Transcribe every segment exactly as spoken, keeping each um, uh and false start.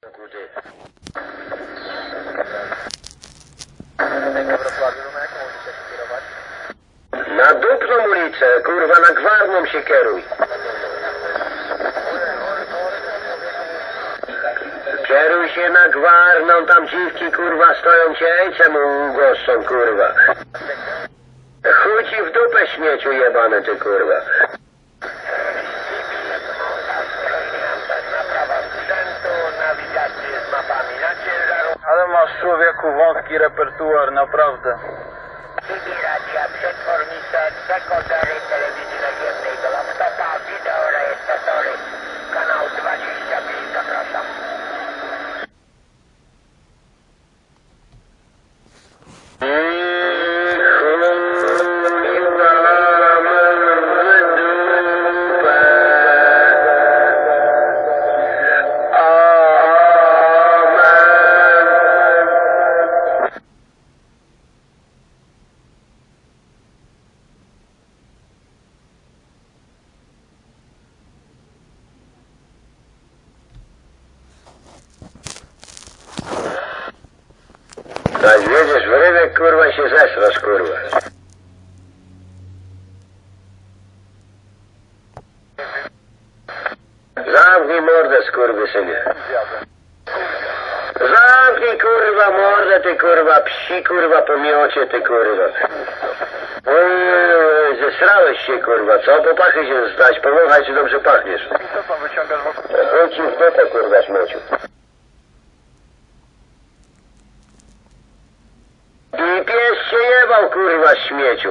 Na Dupną ulicę, kurwa, na Gwarną się kieruj. Kieruj się na Gwarną, tam dziwki, kurwa, stoją cię ejcem ugoszczą, kurwa. Chuj ci w dupę, śmieciu jebane, ty, kurwa. Ale masz, człowieku, wąski repertuar, naprawdę. Radia, przetwornice, dekodery telewizji naziemnej do laptopa, wideo rejestratory, kanał dwadzieścia pięć, zapraszam. Jak wiedziesz w rybek, kurwa, się zesrasz, kurwa. Zamknij mordę, skurwysynie. Zamknij, kurwa, mordę, ty, kurwa, psi, kurwa, pomiocie, ty, kurwa. Oj, zesrałeś się, kurwa, co? Po pachy się zdać, powąchaj, czy dobrze pachniesz. Co tam wyciągasz wokół? Chodź ci w dupę, kurwa, śmieciu. I pies się jebał, kurwa, śmieciu.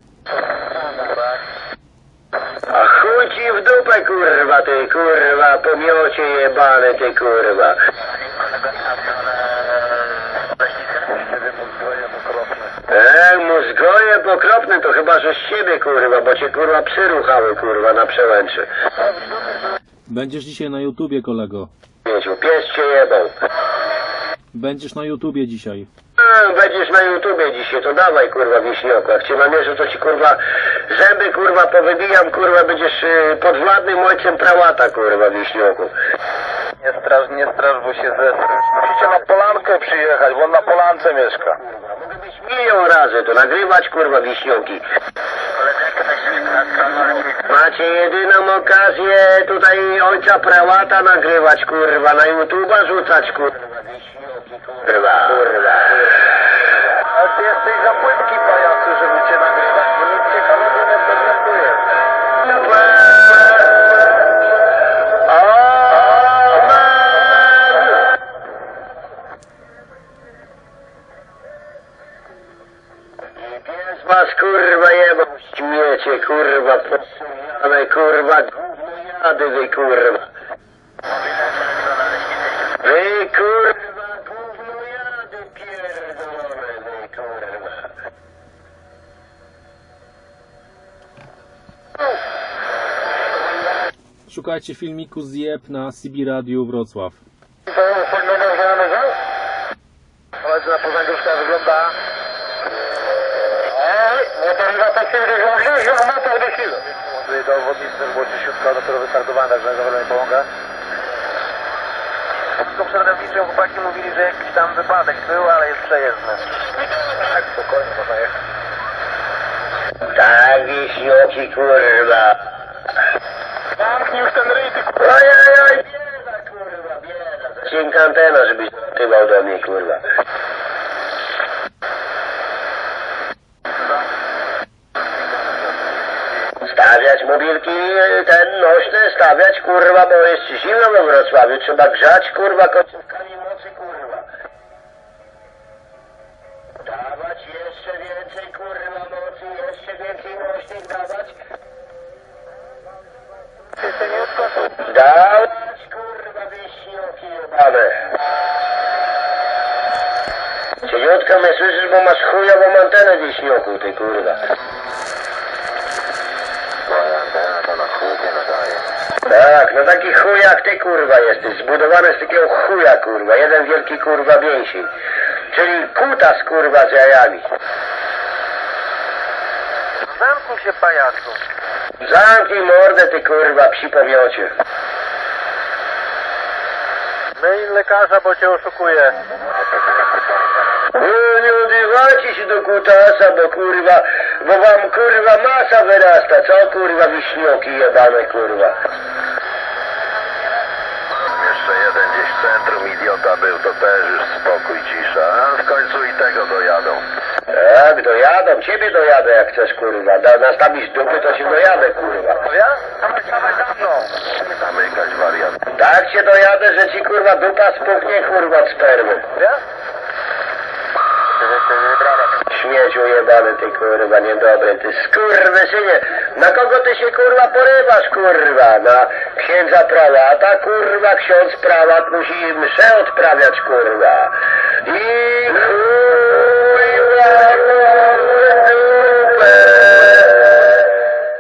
A chuj ci w dupę, kurwa, ty, kurwa, pomiocie jebane, ty, kurwa. Eee, mózgoje pokropne to chyba, że z siebie, kurwa, bo cię, kurwa, psy ruchały, kurwa, na przełęczy. Będziesz dzisiaj na YouTubie, kolego. Śmieciu, pies cię jebał. Będziesz na YouTubie dzisiaj. A, będziesz na YouTubie dzisiaj, to dawaj, kurwa, wiśnioku. Jak cię namierzę, to ci, kurwa, zęby, kurwa, powybijam, kurwa, będziesz y, podwładnym ojcem prałata, kurwa, wiśnioku. Nie straż, nie straż, bo się zesrasz. Musicie na Polankę przyjechać, bo on na Polance mieszka. Mogę być milion razy to nagrywać, kurwa, wiśnioki. Macie jedyną okazję tutaj ojca prałata nagrywać, kurwa, na YouTuba rzucać, kurwa, wiśnioki, kurwa, kurwa. Ale ty jesteś za płytki, pajacu, żeby cię nagrywać, bo nic ciekawego nie prezentuje. Pies was, kurwa, jebał, śmiecie, kurwa, posuniane, kurwa, gówniady wy, kurwa. Wy, kurwa, gównojady pierdolone, wy, kurwa. Szukajcie filmiku Zjeb na C B Radiu Wrocław. Ale na Poznaniówka wygląda... Motoryzacja rozwiąże, a motor do siły. Tutaj do obwodnicy było ciesiutko, dopiero wystartowane, także zadowolenie pomogę. Tylko przerwniczym chłopaki mówili, że jakiś tam wypadek był, ale jest przejezdny. Tak, spokojnie, można jechać. Tak, wiśnioki, kurwa. Zamknij już ten ryj, ty Oj, oj, oj, bieda, kurwa, bieda. Zacienka antena, żebyś tywał do mnie, kurwa. Stawiać mobilki, ten nośne, stawiać, kurwa, bo jest zimno we Wrocławiu. Trzeba grzać, kurwa, końcówkami mocy, kurwa. Dawać jeszcze więcej, kurwa, mocy, jeszcze więcej nośnych dawać. Dawać, kurwa, wiśnioki jebane. Cieniutka mnie słyszysz, bo masz chujową antenę, wiśnioku, ty, kurwa. Tak, no taki chuj jak ty, kurwa, jesteś, zbudowany z takiego chuja, kurwa, jeden wielki, kurwa, mięsień, czyli kutas, kurwa, z jajami. Zamknij się, pajacu. Zamknij mordę, ty, kurwa, psi pomiocie. Myj lekarza, bo cię oszukuje. Nie, nie odzywajcie się do kutasa, bo kurwa, bo wam kurwa masa wyrasta, co kurwa wiśnioki jebane kurwa. Jeszcze jeden gdzieś w centrum idiota był, to też już spokój, cisza. A w końcu i tego dojadą. Tak, dojadą, ciebie dojadę jak chcesz kurwa, da, nastawisz dupy to się dojadę kurwa. Ja? Dawaj za mną. Zamykać wariant. Tak cię dojadę, że ci kurwa dupa spuchnie kurwa od spermy. Ja? Śmieciu jebany ty kurwa, niedobry ty skurwysynie. Na kogo ty się kurwa porywasz kurwa? Na księdza prałata kurwa, ksiądz prałat musi mszę odprawiać kurwa. I chuj w dupę.